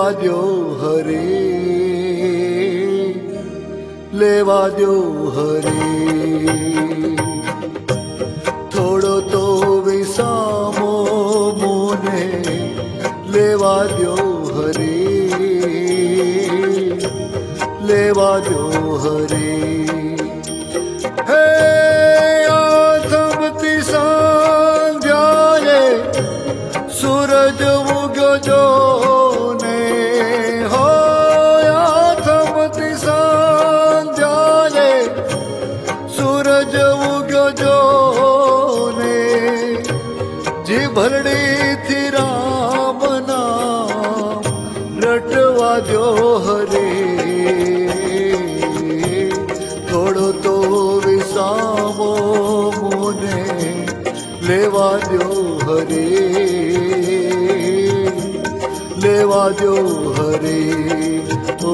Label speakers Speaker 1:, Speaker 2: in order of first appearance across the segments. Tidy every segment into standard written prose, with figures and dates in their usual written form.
Speaker 1: दो हरे, लेवा दो हरे। थोड़ो तो विसामो मोने लेवा दो हरे, लेवा दो हरे। हे आथमती संध्याए सूरज उग्यो जो ने हो, आथमती संध्याए सूरज उग्यो जो ने। जी भरड़ी थी राम नाम रटवा जो हरे, थोड़ो तो विसामो मोने लेवा दो हरे, लेवा दो हरे। ओ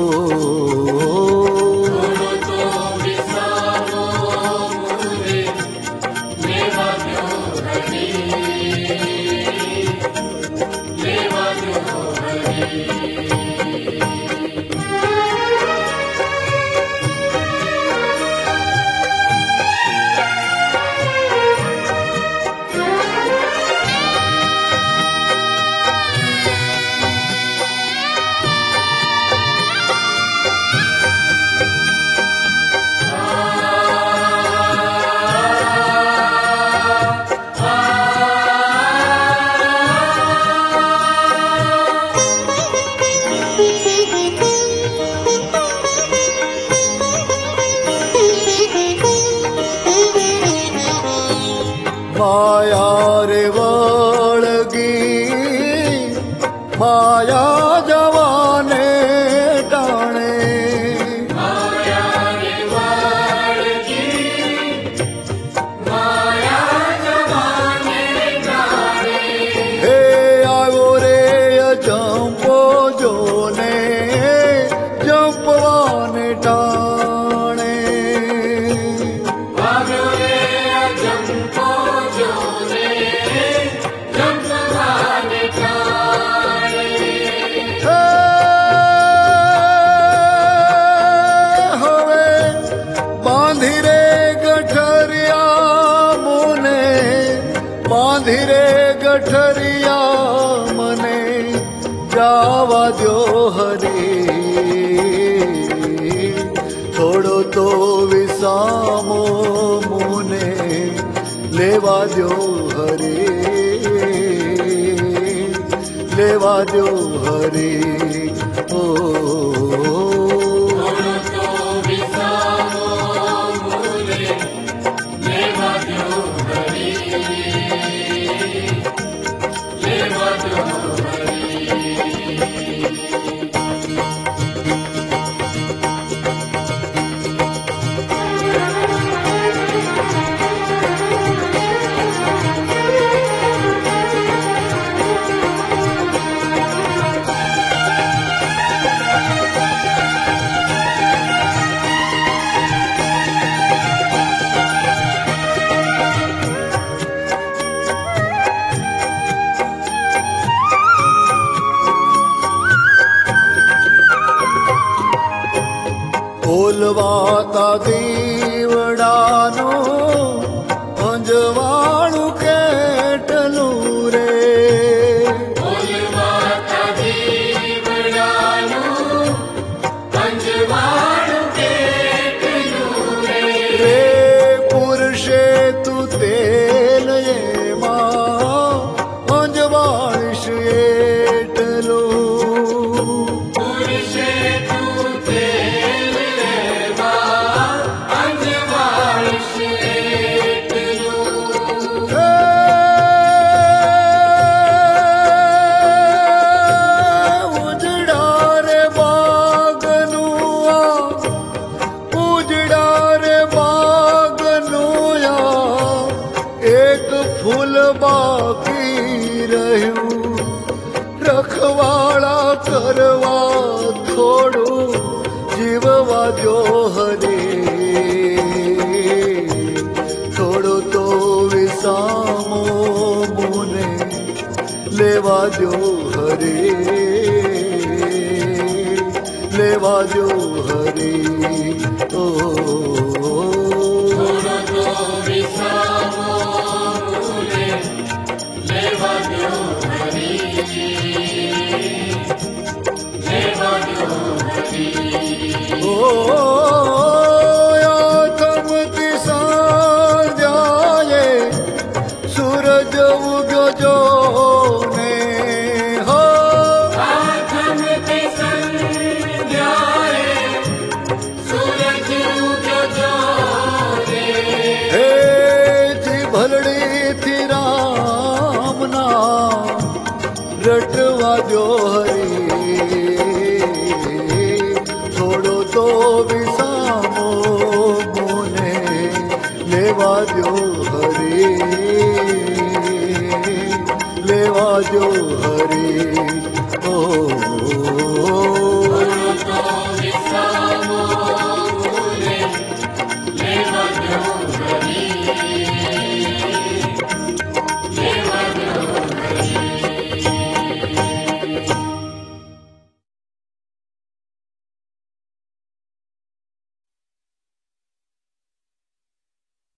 Speaker 1: माया रे वळगी, माया जवाने टाणे।
Speaker 2: माया रे वळगी, माया जवाने टाणे।
Speaker 1: हे आवो रे जंपो जोने, जंपवाने टाणे।
Speaker 2: आवो रे जंपो जोने, जंपवाने टाणे।
Speaker 1: हवे बांधी रे गठरिया मोने, बांधी रे गठरिया मने जावा दो हरे। थोड़ो तो विसामो मोने लेवा दो हरे, लेवा दो हरे। ओ
Speaker 2: थोड़ो तो विसामो मोने लेवा दो हरे, लेवा दो हरे।
Speaker 1: ઓલવાતા દીવડાનો અંજવાળું કેટલું રે,
Speaker 2: ઓલવાતા દીવડાનું અંજવાળું કેટલું રે।
Speaker 1: રે પુરુષે તું તેલ એમાં અંજવાળીશ એટલું।
Speaker 2: પુરુષે તું તેલ લેવા અંજવાળીશ એટલું।
Speaker 1: ઉજડા રે બાગનું આ, ઉજડા રે બાગનું આ, એક ફૂલ બાકી રહ્યું રખવાળા કરવા થોડું જીવવા જો હરે। થોડો તો વિસામો મોને લેવા દો હરે, लेवा जो हरे ओ
Speaker 2: छोड़ो तो विश्रामो मूले लेवा जो हरि लेवा जो हरि
Speaker 1: ओ आथमती सांझाए सूरज उग्यो जो ने हो
Speaker 2: आथमती संध्याए सूरज उग्यो जोरे
Speaker 1: हे जी भलड़ी थी राम नाम रटवा जो हरी छोड़ो तो विसामो मुने लेवा जो हरी लेवा जो हरी